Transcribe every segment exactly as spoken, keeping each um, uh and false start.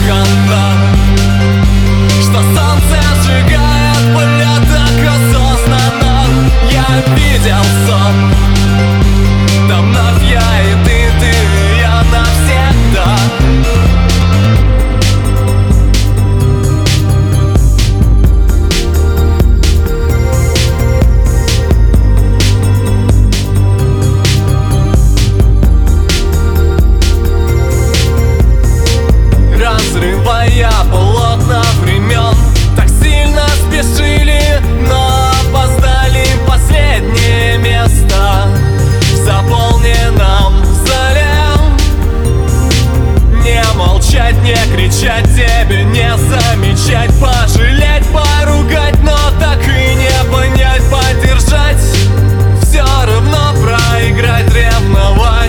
неслыханно, что солнце сжигает поля так осознанно. Я видел сон, там вновь я и ты, ты и я навсегда. Разрывая полотна времен, так сильно спешили, но опоздали. Последнее место в заполненном зале. Не молчать, не кричать, тебе не замечать, пожалеть, поругать, но так и не понять, поддержать, все равно проиграть, ревновать.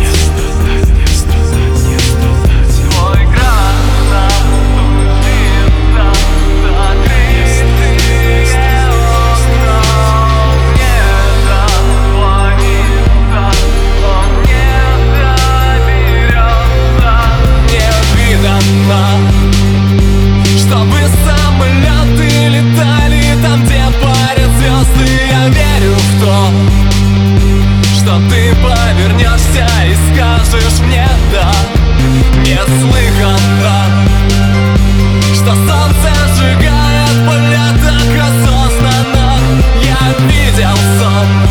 Чтобы самолеты летали там, где парят звезды. Я верю в то, что ты повернешься и скажешь мне да. Неслыханно, что солнце сжигает поля так осознанно. Я видел сон,